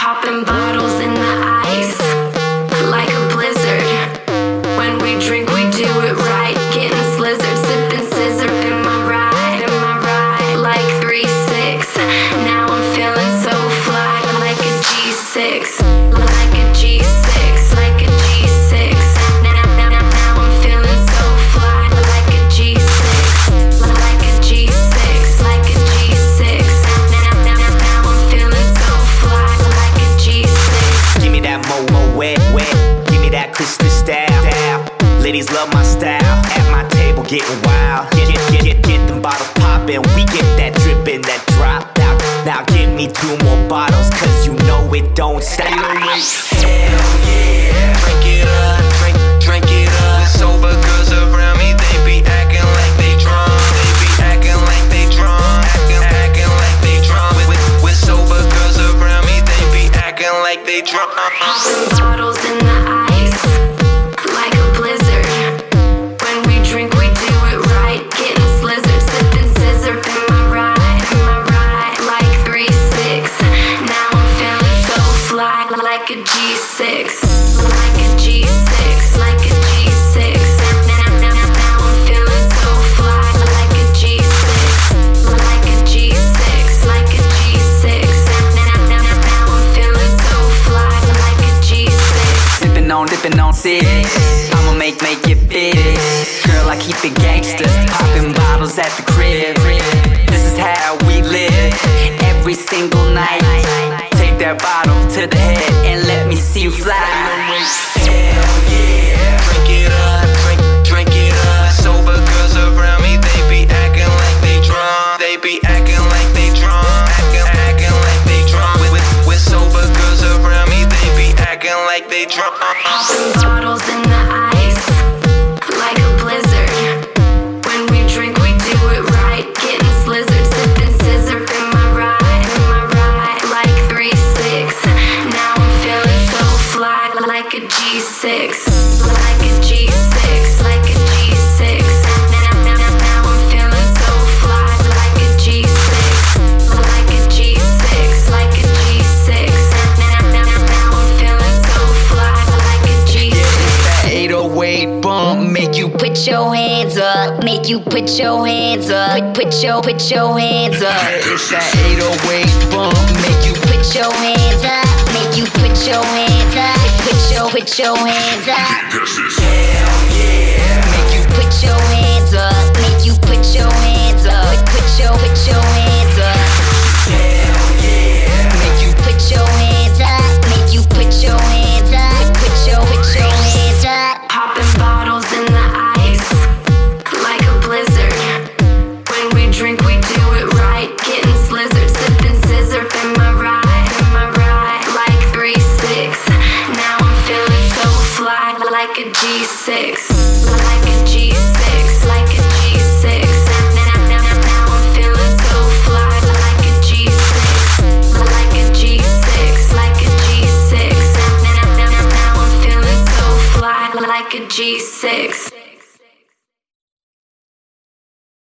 Popping bottles in the ice, like a blizzard. When we drink, we do it right. Getting slizzard, sipping scissor in my ride, like 3-6. Now I'm feeling so fly, like a G6, like a G6, like a G6. Now I'm feeling so fly, like a G6, like a G6, like a G6. Now I'm feeling so fly, like a G6. Give me that wet. Give me that crystal style. Ladies love my style. At my table getting wild. Get them bottles poppin'. We get that drippin', that drop out. Now give me 2 more bottles, cause you know it don't stop. Hell yeah. Drink it up, drink it up. Sober girls around me, they be acting like they drunk. They be acting like they drunk. Acting like they drunk. With sober girls around me, they be acting like they drunk. Popping bottles in the ice, like a blizzard. When we drink, we do it right. Getting slizzard, sipping scissor in my ride, like 3-6. Now I'm feeling so fly, like a G6, like a G6, like a G6. Now I'm feeling so fly, like a G6, like a G6, like a G6. Now I'm feeling so fly, like a G6. Sippin' on 6. I'ma make it big. Girl, I keep it gangsta. Poppin' bottles at the crib. This is how we live every single night. Take that bottle to the head and let me see you fly. Hell yeah. Drink it up, drink it up. Sober girls around me, they be acting like they drunk. They be acting like they drunk. Acting like they drunk. With sober girls around me, they be acting like they drunk. Popping bottles in the ice, like a blizzard. When we drink, we do it right. Getting slizzard, sipping scissor in my ride, like 3-6. Now I'm feeling so fly, like a G6, like a G6, like a G6. Now I'm feeling so fly, like a G6, like a G6, like a G6. Now I'm feeling so fly, like a G6. 808 bump, make you Put your hands up, make you put your hands up. Put your hands up. It's that 808 bump, make you Put your hands up, make you put your hands up. Put your hands up. Hell yeah. make you Put your hands up, make you put your hands up. Put your hands up. Hell yeah. make you Put your hands up, make you put your hands up. Put your hands up. Popping bottles in the ice, like a blizzard. When we drink, we do it right. Getting slizzard, sipping scissor in my ride, like 3-6. Now I'm feeling so fly, like a G6, like a G6.